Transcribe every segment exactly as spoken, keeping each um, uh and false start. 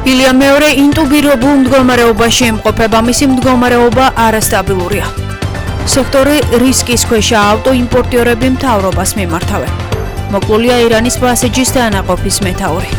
ილია მეორე ინტუგირებულ მდგომარეობაში იმყოფება, მისი მდგომარეობა არასტაბილურია. სექტორი რისკის ქვეშა, ავტოიმპორტიორები მთავრობას მიმართავენ. მოკლულია ირანის ბასეჯის დანაყოფის მეთაური.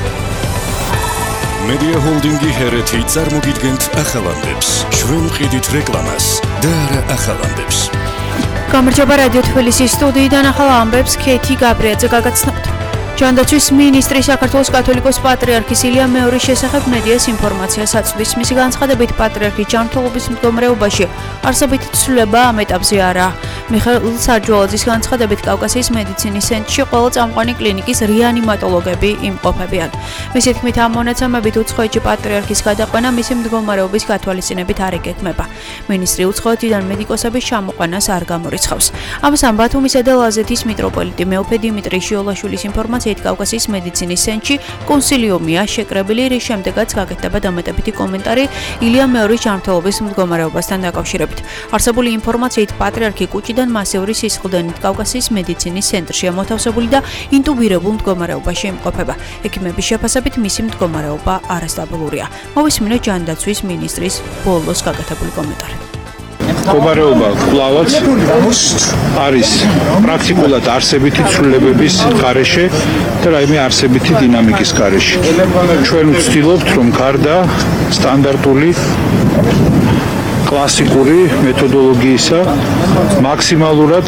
მედია ჰოლდინგი ჰერეთი წარმოგიდგენთ ახალამდებს. ჩვენ ვყიდით რეკლამას და არა ახალამდებს. გამარჯობა რადიო თბილისის სტუდიიდან ახალ ამბებს ქეთი გაბრიაძე გაგაცნობთ. ჯანდაცვის მინისტრი საქართველოს კათოლიკოს პატრიარქის ილია მეორის შესახებ მედიას ინფორმაციას აწვდის. მისი განცხადებით პატრიარქის ჯანმრთელობის მდგომარეობაში არსებითი ცვლილება ამ ეტაპზე არაა. მიხეილ საჯვალაძის განცხადებით კავკასიის მედიცინის ცენტრში ყველა წამყვანი კლინიკის რეანიმატოლოგები იმყოფებიან. მისი თქმით ამ მონაცემებით უცხოეთში პატრიარქის გადაყვანა მისი მდგომარეობის გათვალისწინებით არ იგეგმება. მინისტრი უცხოეთიდან მედიკოსების ჩამოყვანას არ გამორიცხავს. ამასთან ბათუმისა და ლაზეთის მიტროპოლიტი მეუფე დიმიტრი შიოლაშვილის ინფორმაციით კავკასიის მედიცინის ცენტრში კონსილიუმია შეკრებილი, რის შემდეგაც გაკეთდება დამატებითი კომენტარი ილია მეორის ჯანმრთელობის მდგომარეობასთან დაკავშირებით. არსებული ინფორმაციით პატრიარქი კუჭიდან მასიური სისხლდენით კავკასიის მედიცინის ცენტრშია მოთავსებული და ინტუბირებულ მდგომარეობაში იმყოფება. ექიმების შეფასებით მისი მდგომარეობა არასტაბილურია. მოვისმინოთ ჯანდაცვის მინისტრის ბოლოს გაკეთებული კომენტარი. მდგომარეობა კვლავაც არის პრაქტიკულად არსებითი ცვლილებების გარეშე და რაიმე არსებითი დინამიკის გარეშე. ჩვენ ვცდილობთ, რომ გარდა სტანდარტული კლასიკური მეთოდოლოგიისა მაქსიმალურად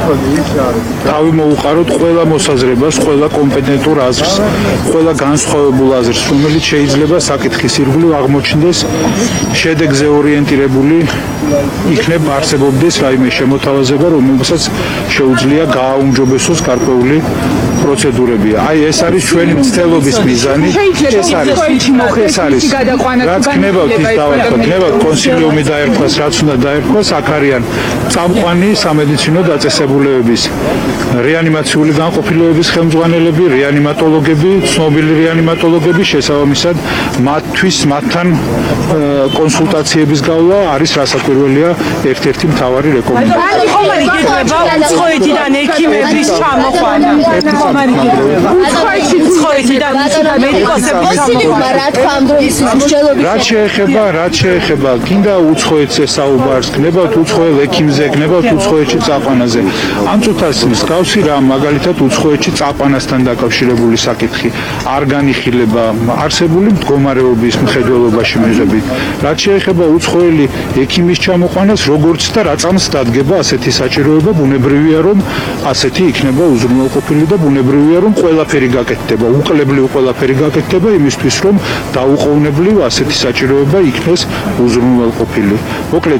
თავი მოუყაროთ ყველა მოსაზრებას, ყველა კომპეტენტურ აზრს, ყველა განსხვავებულ აზრს, რომელიც შეიძლება საკითხის ირგვლივ აღმოჩნდეს შედეგზე ორიენტირებული იქნებ არსებობდეს რაიმე შემოთავაზება, რომელსაც შეუძლია გააუმჯობესოს გარკვეული პროცედურებია. აი ეს არის ჩვენი მცდელობის მიზანი. ეს არის ეს არის რაც გნებავთ ის დავარქვა, გნებავთ კონსილიუმი დაერქვას, რაც უნდა დაერქვას, აქ არიან წამყვანი სამედიცინო დაწესებულებების რეანიმაციული განყოფილებების ხელმძღვანელები, რეანიმატოლოგები, ცნობილი რეანიმატოლოგები, შესაბამისად მათთვის მათთან კონსულტაციების გავლა არის რასაკვირველია ერთ-ერთი მთავარი რეკომენდაცია. ხომარი გეუბნება უცხოეთიდან ექიმების ჩამოყვანა. ხომარი გეუბნება უცხოეთიდან მედიკოსების ჩამოყვანა. რა თქმა უნდა, მსჯელობის რაც შეეხება, რაც შეეხება კიდე უცხოეთზე საუბარს, გნებავთ უცხოელ ექიმზე, გნებავთ უცხოეთში წაყვანაზე. ამ წუთას მსგავსი რა, მაგალითად უცხოეთში წაყვანასთან დაკავშირებული საკითხი არ განიხილება არსებული მდგომარეობის მხედველობაში მიღებით. რაც შეეხება უცხოელი ექიმის ჩამოყვანას, როგორც და რა წამს დადგება ასეთი საჭიროება, ბუნებრივია რომ ასეთი იქნება უზრუნველყოფილი და ბუნებრივია რომ ყველაფერი გაკეთდება, უკლებლივ ყველაფერი გაკეთდება იმისთვის რომ დაუყოვნებლივ ასეთი საჭიროება იქნეს უზრუნველყოფილი. მოკლედ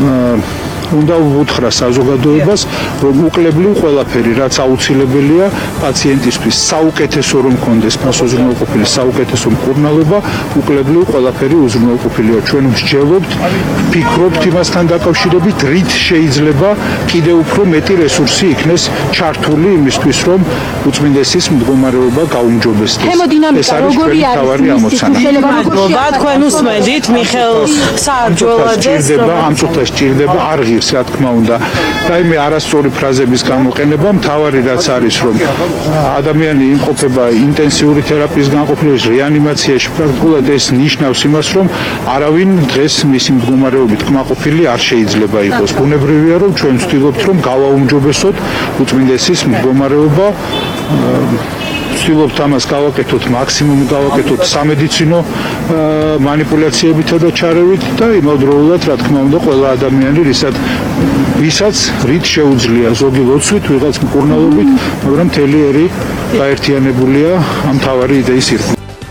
უნდა ვუთხრა საზოგადოებას, რომ უკლებლივ ყველაფერი, რაც აუცილებელია პაციენტისთვის საუკეთესო რომ კონდეს უზრუნველყოფილი საუკეთესო მკურნალობა, უკლებლივ ყველაფერი უზრუნველყოფილია. ჩვენ ვსჯელობთ, ვფიქრობთ იმასთან დაკავშირებით, რით შეიძლება კიდევ უფრო მეტი რესურსი იქნეს ჩართული იმისთვის, რომ უწმინდესის მდგომარეობა გაუმჯობესდეს. ეს არის ჩვენი მთავარი ამოცანა. მადლობა, თქვენ უსმენთ მიხეილ საჯვალაძეს. ამ წუთას ჭირდება არ რა თქმა უნდა. რაიმე არასწორი ფრაზების გამოყენება, მთავარი რაც არის, რომ ადამიანი იმყოფება ინტენსიური თერაპიის განყოფილებაში, რეანიმაციაში, პრაქტიკულად ეს ნიშნავს იმას, რომ არავინ დღეს მისი მდგომარეობით კმაყოფილი არ შეიძლება იყოს. ბუნებრივია, რომ ჩვენ ვცდილობთ, რომ გავაუმჯობესოთ უწმინდესის მდგომარეობა. ვცდილობთ ამას გავაკეთოთ, მაქსიმუმი გავაკეთოთ სამედიცინო მანიპულაციებითა და ჩარევით და იმავდროულად, რა თქმა უნდა, ყველა ადამიანი, რისაც ვისაც რით შეუძლია, ზოგი ლოცვით, ვიღაც მკურნალობით, მაგრამ მთელი ერი გაერთიანებულია ამ მთავარი იდეის ირგვლივ.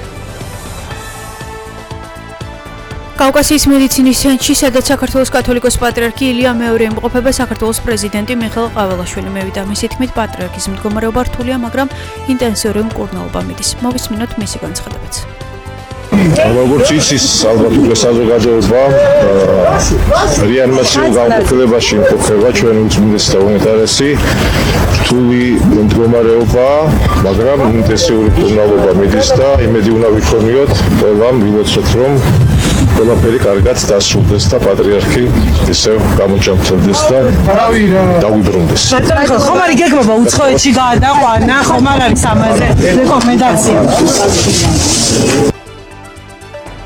კავკასიის მედიცინის ცენტრში, სადაც საქართველოს კათოლიკოს პატრიარქი ილია მეორე იმყოფება, საქართველოს პრეზიდენტი მიხეილ ყაველაშვილი მევიდა. მისი თქმით, პატრიარქის მდგომარეობა რთულია, მაგრამ ინტენსიური მკურნალობა მიდის. მოვისმინოთ მისი განცხადებაც. როგორც იცის, ალბათ უკვე საზოგადოება რეანიმაციულ განყოფილებაში იმყოფება ჩვენი უწმინდესი და უნეტარესი რთული მდგომარეობა, მაგრამ ინტენსიური მკურნალობა მიდის და იმედი უნდა ვიქონიოთ, ყველამ ვილოცოთ, რომ ყველაფერი კარგად დასრულდეს და პატრიარქი ისევ გამოჯანმრთელდეს და დაუბრუნდეს. ხომ არ გეგმება უცხოეთში გადაყვანა, ხომ არ არის ამაზე რეკომენდაცია?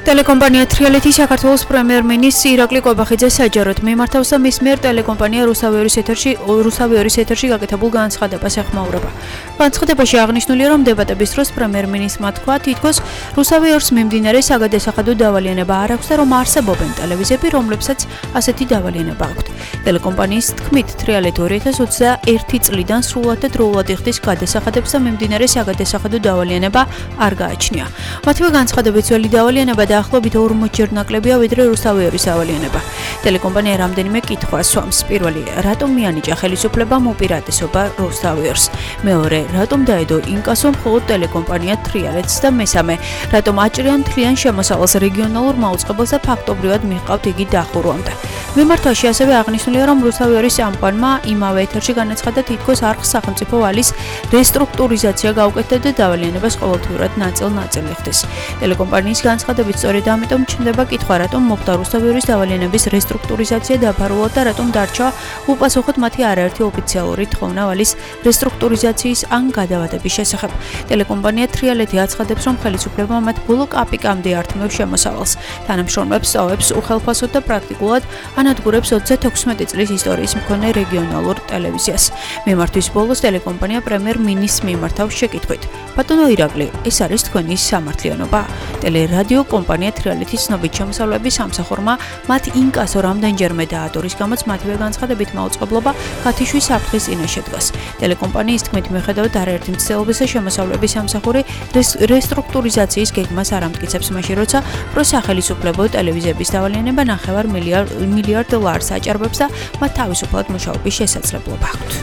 ტელეკომპანია თრიალეთი საქართველოს პრემიერ-მინისტრ ირაკლი კვებახიძეს საჯაროდ მიმართავს და მის მიერ ტელეკომპანია რუსავიორის ეთერში რუსავიორის ეთერში გაკეთებულ განცხადებას ეხმაურება. განცხადებაში აღნიშნულია, რომ დებატების დროს პრემიერ-მინისტრმა თქვა, თითქოს რუსავიორს მიმდინარე საგადასახადო დავალიანება არ აქვს და რომ არსებობენ ტელევიზიები, რომლებსაც ასეთი დავალიანება აქვთ. ტელეკომპანიის თქმით, თრიალეთი ორი ათას ოცდაერთი წლიდან სრულად და დროულად იხდის გადასახადებს და მიმდინარე საგადასახადო დავალიანება არ გააჩნია. მათივე განცხადებით ძველი დავალიანება დაახლოებით ორმოცჯერ ნაკლებია ვიდრე რუსავიორის დავალიანება. ტელეკომპანია რამდენიმე კითხვას სვამს. პირველი, რატომ მიანიჭა ხელისუფლებამ უპირატესობა რუსავიორს? მეორე, რატომ დაედო ინკასო მხოლოდ ტელეკომპანია თრიალეთს და მესამე, რატომ აჭრიან თლიან შემოსავალს რეგიონალურ მაუწყებელს და ფაქტობრივად მიჰყავთ იგი დახურვამდე. მიმართვაში ასევე აღნიშნულია, რომ რუსავიორის წამყვანმა იმავე ეთერში განაცხადა, თითქოს არხს სახელმწიფო ვალის რესტრუქტურიზაცია გაუკეთდა და დავალიანებას ყოველთვიურად ნაწილ-ნაწილ იხდის. ტელეკომპანიის განცხადებით სწორედ ამიტომ ჩნდება კითხვა, რატომ მოხდა რუსავიორის დავალიანების რესტრუქტურიზაცია დაფარულად და რატომ დარჩა უპასუხოდ მათი არაერთი ოფიციალური თხოვნა ვალის რესტრუქტურიზაციის ან გადავადების შესახებ. ტელეკომპანია თრიალეთი აცხადებს, რომ ხელისუფლება მათ ბოლო კაპიკამდე ართმევს შემოსავალს, თანამშრომლებს სწავებს უხელფასოდ და პრაქტიკულად ანადგურებს ოცდათექვსმეტი წლის ისტორიის მქონე რეგიონალურ ტელევიზიას. მიმართვის ბოლოს ტელეკომპანია პრემიერ-მინისტრს მიმართავს შეკითხვით: ბატონო ირაკლი, ეს არის თქვენი სამართლიანობა? ტელერადიო კომპანია თრიალეთის ცნობით შემოსავლების სამსახურმა მათ ინკასო რამდენჯერმე დაადო, რის გამოც მათივე განცხადებით მაუწყებლობა გათიშვის საფრთხის წინაშე დგას. ტელეკომპანიის თქმით, მიუხედავად არაერთი მცდელობისა, შემოსავლების სამსახური რესტრუქტურიზაციის გეგმას არ ამტკიცებს, მაშინ როცა პროსახელისუფლებო ტელევიზიების დავალიანება ნახევარ მილიარდ ლარს აჭარბებს და მათ თავისუფლად მუშაობის შესაძლებლობა აქვთ.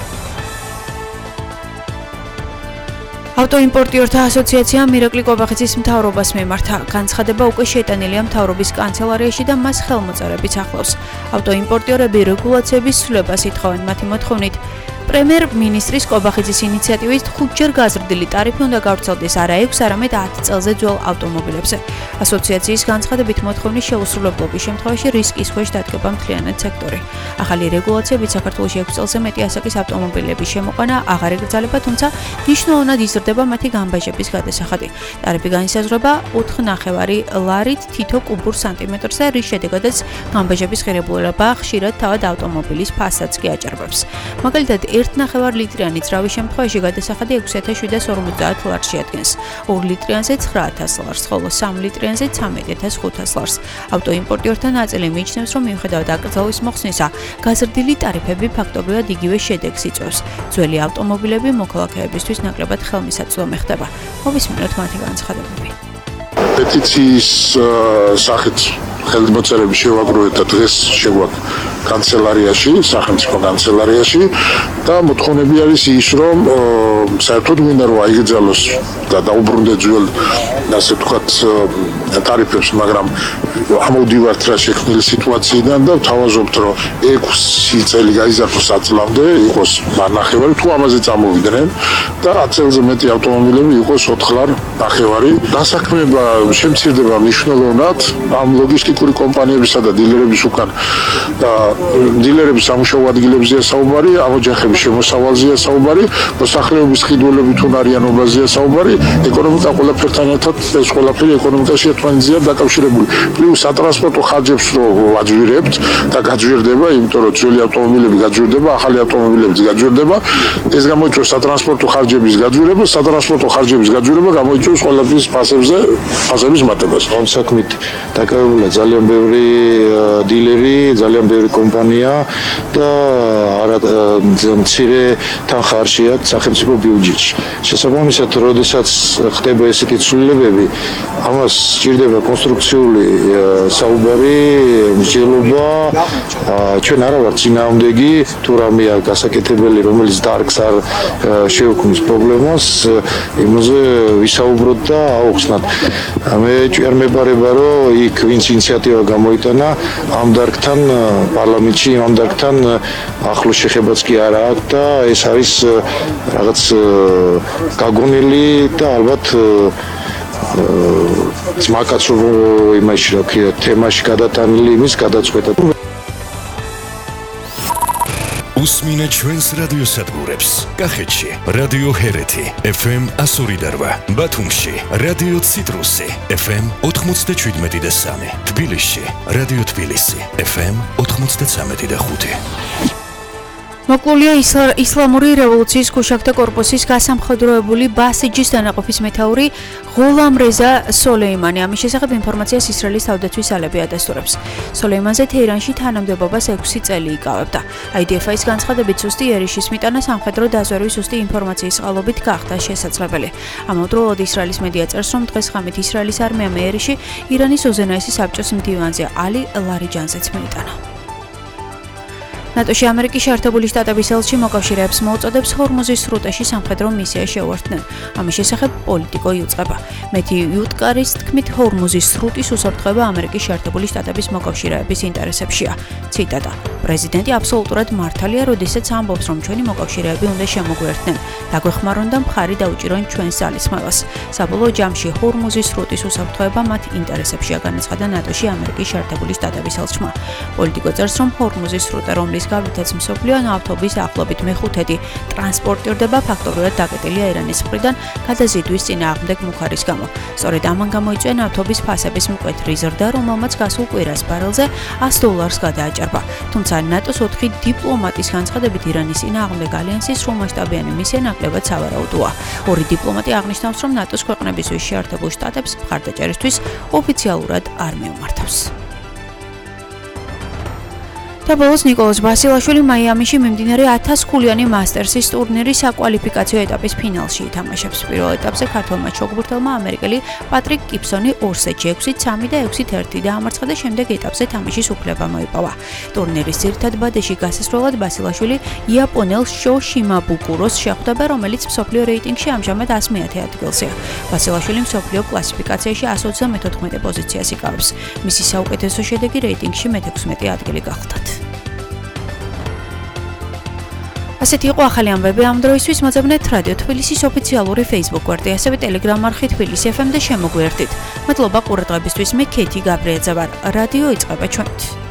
ავტოიმპორტიორთა ასოციაციამ ირაკლი კვებახიძის მთავრობას მიმართა. განცხადება უკვე შეტანილია მთავრობის კანცელარიაში და მას ხელმოწერებიც ახლავს. ავტოიმპორტიორები რეგულაციების ცვლილებას ითხოვენ. მათი მოთხოვნით, პრემიერ-მინისტრის კვებახიძის ინიციატივით ხუთჯერ გაზრდილი ტარიფი უნდა გავრცელდეს არა ექვს, არამედ ათი წელზე ძველ ავტომობილებზე. ასოციაციის განცხადებით მოთხოვნის შეუსრულებლობის შემთხვევაში რისკის ქვეშ დადგება მთლიანად სექტორი. ახალი რეგულაციებით საქართველოში ექვს წელზე მეტი ასაკის ავტომობილების შემოყვანა აღარ ეკრძალება, თუმცა მნიშვნელოვნად იზრდება მათი გამბაჟების გადასახადი. ტარიფი განისაზღვრება ოთხ ნახევარი ლარით თითო კუბურ სანტიმეტრს და რის შედეგადაც გამბაჟების ღირებულება ხშირად თავად ავტომობილის ფასადს კი აჭარბებს. მაგალითად, ერთ ნახევარ ლიტრიანი ძრავის შემთხვევაში გადასახადი ექვსი ათას შვიდას ორმოცდაათ ლარს შეადგენს, ორ ლიტრიანზე ცხრა ათას ლარს, ხოლო სამ ლიტრიანზე ცამეტი ათას ხუთას ლარს. ავტოიმპორტიორთა ნაწილი მიიჩნევს, რომ მიუხედავად აკრძალვის მოხსნისა, გაზრდილი ტარიფები ფაქტობრივად იგივე შედეგს იწვევს. ძველი ავტომობილები მოქალაქეებისთვის ნაკლებად ხელმისაწვდომი ხდება. მოვისმინოთ მათი განცხადებები. პეტიციის სახით ხელმოწერები შევაგროვეთ და დღეს შეგვაქვს კანცელარიაში, სახელმწიფო კანცელარიაში და მოთხოვნები არის ის, რომ საერთოდ მინდა რომ აიგრძალოს და დაუბრუნდეთ ძველ, ასე ვთქვათ, ტარიფებს, მაგრამ ამოვდივართ რა შექმნილი სიტუაციიდან და ვთავაზობთ, რომ ექვსი წელი გაიზარდოს ათ წლამდე, იყოს ნახევარი, თუ ამაზე წამოვიდნენ და ათ წელზე მეტი ავტომობილები იყოს ოთხ ლარ ნახევარი. დასაქმება შემცირდება მნიშვნელოვნად ამ ლოგისტიკური კომპანიებისა და დილერების უკან და დილერების სამუშაო ადგილებზეა საუბარი, ამოჯახების შემოსავალზეა საუბარი, მოსახლეობის ყიდულებით უნარიანობაზეა საუბარი, ეკონომიკა ყველაფერთან ერთად ეს ყველაფერი ეკონომიკაში ერთმანეთზეა დაკავშირებული. პლუს სატრანსპორტო ხარჯებს რო ვაძვირებთ და გაძვირდება, იმიტომ რომ ძველი ავტომობილები გაძვირდება, ახალი ავტომობილებიც გაძვირდება, ეს გამოიწვევს სატრანსპორტო ხარჯების გაძვირება, სატრანსპორტო ხარჯების გაძვირება გამოიწვევს ყველაფრის ფასებზე, ფასების მატებას. ამ საქმით დაკავებულია ძალიან ბევრი დილერი, ძალიან ბევრი კომპანია და არა მცირე თანხარში აქვს სახელმწიფო ბიუჯეტში. შესაბამისად, როდესაც ხდება ესეთი ცვლილებები, ამას სჭირდება კონსტრუქციული საუბარი, მსჯელობა. ჩვენ არა ვართ წინააღმდეგი, თუ რამეა გასაკეთებელი, რომელიც დარგს არ შეუქმნის პრობლემას, იმაზე ვისაუბროთ და აუხსნათ. მე ჭიარ მეპარება, რომ იქ ვინც ინიციატივა გამოიტანა ამ დარგთან პარლამენტში ამ დარგთან ახლო შეხებაც კი არა აქვს და ეს არის რაღაც გაგონილი და ალბათ ძმაკაცობო იმაში რა ქვია თემაში გადატანილი იმის გადაწყვეტა. უსმინე ჩვენს რადიოსადგურებს. კახეთში რადიო ჰერეთი ეფ ემ one oh two point eight, ბათუმში რადიო ციტრუსი ეფ ემ ninety-seven point three, თბილისში რადიო თბილისი ეფ ემ ninety-three point five. მოკლულია ისლამური რევოლუციის ქუშაქთა კორპუსის გასამხედროებული ბასიჯის დანაყოფის მეთაური ღოლამ რეზა სოლეიმანი. ამის შესახებ ინფორმაციას ისრაელის თავდაცვის ძალები ადასტურებს. სოლეიმანზე თეირანში თანამდებობას ექვსი წელი იკავებდა. აი დი ეფ-ის განცხადებით სუსტი ერიშის მიტანა სამხედრო დაზვერვის სუსტი ინფორმაციის წყალობით გახდა შესაძლებელი. ამავდროულად ისრაელის მედია წერს, რომ დღეს ღამით ისრაელის არმიამ ეერიში ირანის უზენაესი საბჭოს მდივანზე ალი ლარიჯანზეც მიიტანა. ნატოში ამერიკის შეერთებული შტატების ელჩი მოკავშირეებს მოუწოდებს ჰორმუზის სრუტეში სამხედრო მისია შეუერთდნენ. ამის შესახებ პოლიტიკო იუწყება. მეთი იუტკარის თქმით, ჰორმუზის სრუტის უსაფრთხოება ამერიკის შეერთებული შტატების მოკავშირეების ინტერესებშია. ციტატა: პრეზიდენტი აბსოლუტურად მართალია, როდესაც ამბობს, რომ ჩვენი მოკავშირეები უნდა შემოგვერთდნენ. დაგვეხმარონ და მხარი დაუჭირონ ჩვენს ძალისხმევას. საბოლოო ჯამში ჰორმუზის სრუტის უსაფრთხოება მათ ინტერესებშია, განაცხადა ნატოში ამერიკის შეერთებული შტატების ელჩმა. პოლიტიკო წერს, რომ ჰორმუზის სრუტე, რომლის გავლითაც მსოფლიო ნავთობის ახლობით მეხუთედი ტრანსპორტირდება, ფაქტობრივად დაკეტილია ირანის მხრიდან გადაზიდვის წინააღმდეგ მუხარის გამო. სწორედ ამან გამოიწვია ნავთობის ფასების მკვეთრი ზრდა, რომელმაც გასულ კვირას ბარელზე one hundred დოლარს გადააჭარბა. თუმცა ნატოს ოთხი დიპლომატის განცხადებით ირანის წინააღმდეგ ალიანსის სრულმასშტაბიანი მისია ნაკლებად სავარაუდოა. ორი დიპლომატი აღნიშნავს, რომ ნატოს ქვეყნებისთვის შეერთებულ შტატებს მხარდაჭერისთვის ოფიციალურად არ მიუმართავს. და ბოლოს ნიკოლოზ ბასილაშვილი მაიამიში მიმდინარე ათას ქულიანი მასტერსის ტურნირის საკვალიფიკაციო ეტაპის ფინალში ითამაშებს. პირველ ეტაპზე ქართველმა ჩოგბურთელმა ამერიკელი პატრიკ კიპსონი ორ სეტში ექვსი სამი და ექვსი ერთი დაამარცხა და შემდეგ ეტაპზე თამაშის უფლება მოიპოვა. ტურნირის ძირითად ბადეში გასასვლელად ბასილაშვილი იაპონელ შო შიმაბუკუროს შეხვდება, რომელიც მსოფლიო რეიტინგში ამჟამად one hundred one ადგილზეა. ბასილაშვილი მსოფლიო კლასიფიკაციაში one hundred twenty-me პოზიციას იკავებს. მისი საუკეთესო შედეგი რეიტინგში მეთექვსმეტე ადგილი გახლდათ. ასეთი იყო ახალი ამბები ამ დროისთვის. მოძებნეთ რადიო თბილისის ოფიციალური Facebook გვერდი, ასევე Telegram არხი თბილისი ეფ ემ და შემოგვიერთდით. მადლობა ყურადღებისთვის. მე ქეთი გაბრიაძე ვარ. რადიო იწყება ჩვენით.